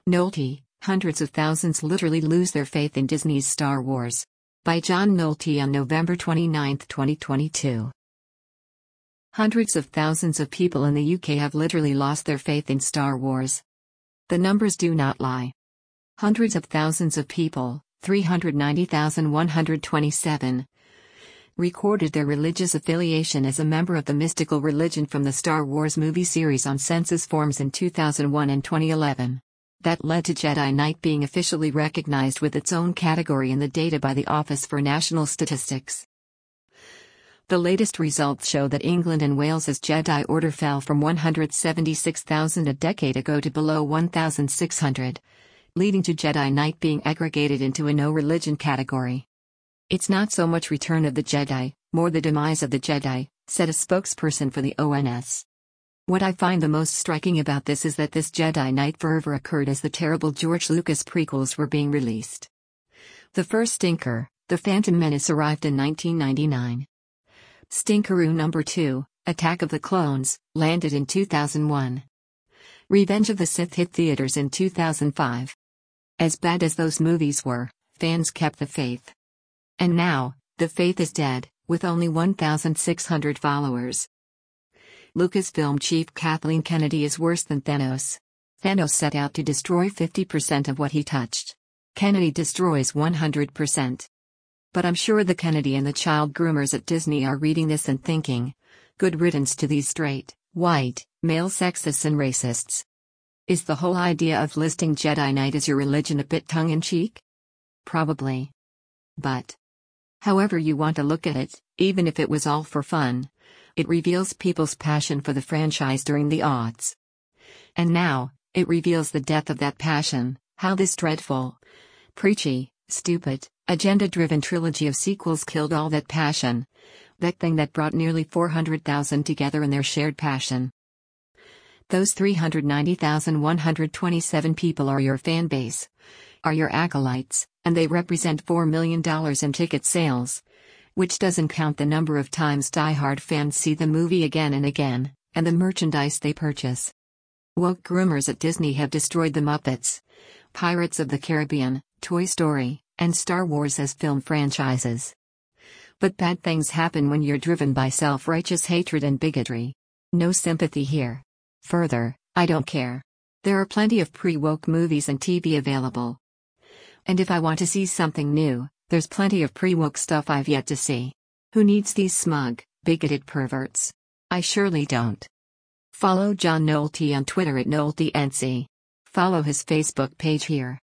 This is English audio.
Nolte, hundreds of thousands literally lose their faith in Disney's Star Wars. By John Nolte on November 29, 2022. Hundreds of thousands of people in the UK have literally lost their faith in Star Wars. The numbers do not lie. Hundreds of thousands of people, 390,127, recorded their religious affiliation as a member of the mystical religion from the Star Wars movie series on census forms in 2001 and 2011. That led to Jedi Knight being officially recognized with its own category in the data by the Office for National Statistics. The latest results show that England and Wales's Jedi Order fell from 176,000 a decade ago to below 1,600, leading to Jedi Knight being aggregated into a no-religion category. "It's not so much return of the Jedi, more the demise of the Jedi," said a spokesperson for the ONS. "What I find the most striking about this is that this Jedi Knight fervor occurred as the terrible George Lucas prequels were being released. The first stinker, The Phantom Menace, arrived in 1999. Stinkeroo number 2, Attack of the Clones, landed in 2001. Revenge of the Sith hit theaters in 2005. As bad as those movies were, fans kept the faith. And now, the faith is dead, with only 1,600 followers. Lucasfilm chief Kathleen Kennedy is worse than Thanos. Thanos set out to destroy 50% of what he touched. Kennedy destroys 100%. But I'm sure the Kennedy and the child groomers at Disney are reading this and thinking, good riddance to these straight, white, male sexists and racists. Is the whole idea of listing Jedi Knight as your religion a bit tongue-in-cheek? Probably. But however you want to look at it, even if it was all for fun, it reveals people's passion for the franchise during the aughts. And now, it reveals the death of that passion, how this dreadful, preachy, stupid, agenda-driven trilogy of sequels killed all that passion. That thing that brought nearly 400,000 together in their shared passion. Those 390,127 people are your fan base, are your acolytes, and they represent $4 million in ticket sales. Which doesn't count the number of times die-hard fans see the movie again and again, and the merchandise they purchase. Woke groomers at Disney have destroyed the Muppets, Pirates of the Caribbean, Toy Story, and Star Wars as film franchises. But bad things happen when you're driven by self-righteous hatred and bigotry. No sympathy here. Further, I don't care. There are plenty of pre-woke movies and TV available. And if I want to see something new, there's plenty of pre-woke stuff I've yet to see. Who needs these smug, bigoted perverts? I surely don't. Follow John Nolte on Twitter at NolteNC. Follow his Facebook page here.